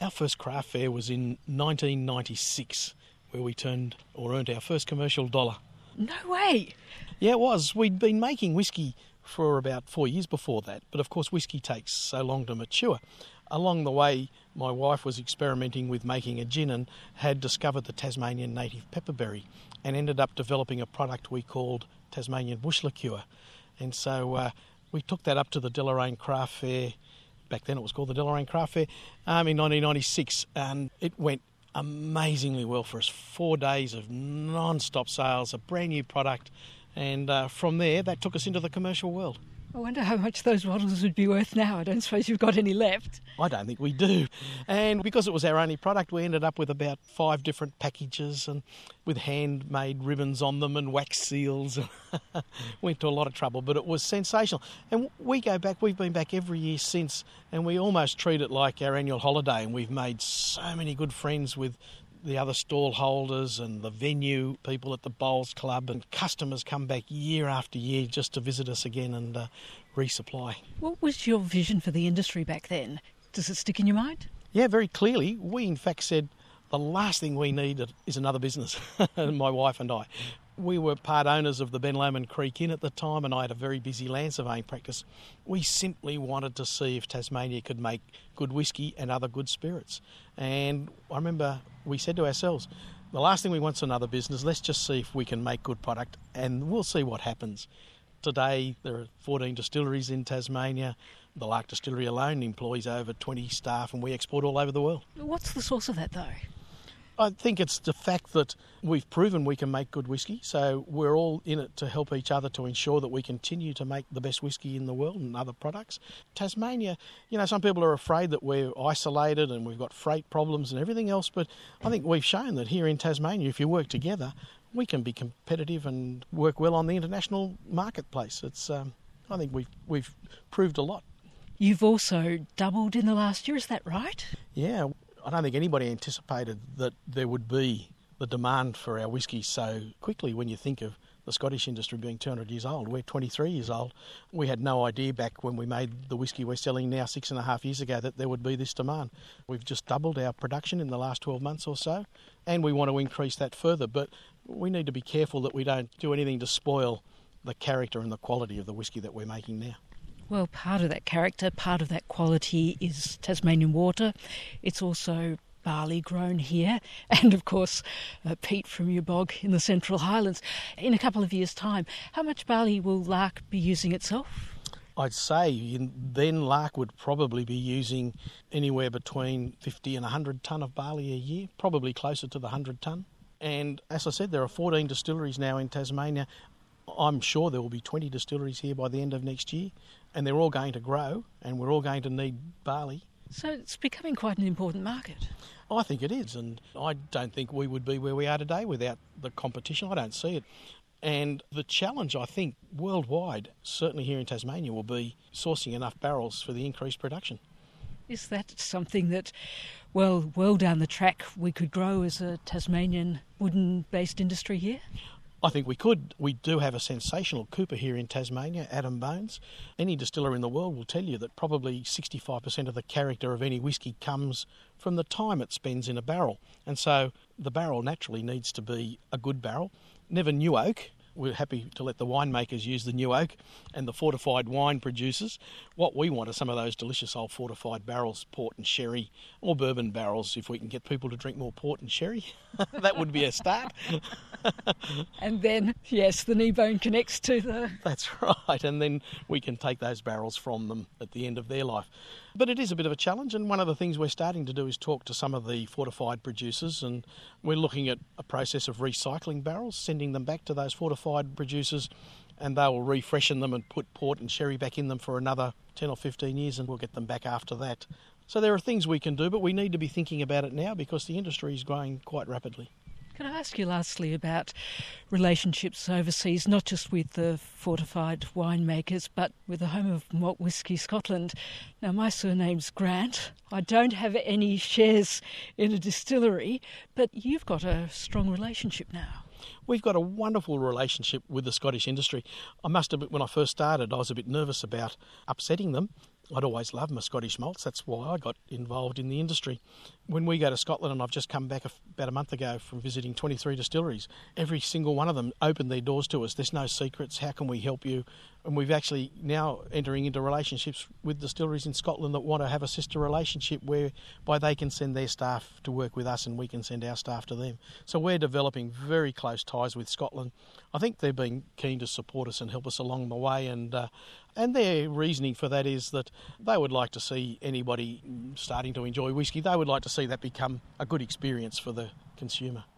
Our first craft fair was in 1996, where we earned our first commercial dollar. No way! Yeah, it was. We'd been making whisky for about 4 years before that, but of course whisky takes so long to mature. Along the way, my wife was experimenting with making a gin and had discovered the Tasmanian native pepperberry and ended up developing a product we called Tasmanian bush liqueur. And so we took that up to the Deloraine Craft Fair. Back then it was called the Deloraine Craft Fair in 1996, and it went amazingly well for us. 4 days of non-stop sales, a brand new product, and from there that took us into the commercial world. I wonder how much those bottles would be worth now. I don't suppose you've got any left. I don't think we do. And because it was our only product, we ended up with about 5 different packages and with handmade ribbons on them and wax seals. Went to a lot of trouble, but it was sensational. And we've been back every year since, and we almost treat it like our annual holiday, and we've made so many good friends with the other stall holders and the venue people at the Bowls Club, and customers come back year after year just to visit us again and resupply. What was your vision for the industry back then? Does it stick in your mind? Yeah, very clearly. We in fact said the last thing we need is another business, my wife and I. We were part owners of the Ben Lomond Creek Inn at the time, and I had a very busy land surveying practice. We simply wanted to see if Tasmania could make good whisky and other good spirits. And I remember we said to ourselves, the last thing we want is another business. Let's just see if we can make good product, and we'll see what happens. Today, there are 14 distilleries in Tasmania. The Lark Distillery alone employs over 20 staff, and we export all over the world. What's the source of that, though? I think it's the fact that we've proven we can make good whisky, so we're all in it to help each other to ensure that we continue to make the best whisky in the world and other products. Tasmania, some people are afraid that we're isolated and we've got freight problems and everything else, but I think we've shown that here in Tasmania, if you work together, we can be competitive and work well on the international marketplace. I think we've proved a lot. You've also doubled in the last year, is that right? Yeah. I don't think anybody anticipated that there would be the demand for our whisky so quickly when you think of the Scottish industry being 200 years old. We're 23 years old. We had no idea back when we made the whisky we're selling now 6.5 years ago that there would be this demand. We've just doubled our production in the last 12 months or so, and we want to increase that further, but we need to be careful that we don't do anything to spoil the character and the quality of the whisky that we're making now. Well, part of that character, part of that quality is Tasmanian water. It's also barley grown here, and of course peat from your bog in the Central Highlands. In a couple of years' time, how much barley will Lark be using itself? I'd say then Lark would probably be using anywhere between 50 and 100 tonne of barley a year, probably closer to the 100 tonne. And as I said, there are 14 distilleries now in Tasmania. I'm sure there will be 20 distilleries here by the end of next year, and they're all going to grow, and we're all going to need barley. So it's becoming quite an important market. I think it is, and I don't think we would be where we are today without the competition. I don't see it. And the challenge, I think, worldwide, certainly here in Tasmania, will be sourcing enough barrels for the increased production. Is that something that, well down the track, we could grow as a Tasmanian wooden-based industry here? I think we could. We do have a sensational cooper here in Tasmania, Adam Bones. Any distiller in the world will tell you that probably 65% of the character of any whisky comes from the time it spends in a barrel. And so the barrel naturally needs to be a good barrel. Never new oak. We're happy to let the winemakers use the new oak and the fortified wine producers. What we want are some of those delicious old fortified barrels, port and sherry, or bourbon barrels, if we can get people to drink more port and sherry. That would be a start. And then, yes, the knee bone connects to the... That's right, and then we can take those barrels from them at the end of their life. But it is a bit of a challenge, and one of the things we're starting to do is talk to some of the fortified producers, and we're looking at a process of recycling barrels, sending them back to those fortified producers, and they will refreshen them and put port and sherry back in them for another 10 or 15 years, and we'll get them back after that. So there are things we can do, but we need to be thinking about it now because the industry is growing quite rapidly. Can I ask you lastly about relationships overseas, not just with the fortified winemakers, but with the home of Malt Whisky Scotland? Now, my surname's Grant. I don't have any shares in a distillery, but you've got a strong relationship now. We've got a wonderful relationship with the Scottish industry. I must admit, when I first started, I was a bit nervous about upsetting them. I'd always loved my Scottish malts. That's why I got involved in the industry. When we go to Scotland, and I've just come back about a month ago from visiting 23 distilleries, every single one of them opened their doors to us. There's no secrets. How can we help you? And we've actually now entering into relationships with distilleries in Scotland that want to have a sister relationship whereby they can send their staff to work with us and we can send our staff to them. So we're developing very close ties with Scotland. I think they've been keen to support us and help us along the way, and their reasoning for that is that they would like to see anybody starting to enjoy whisky, they would like to see that become a good experience for the consumer.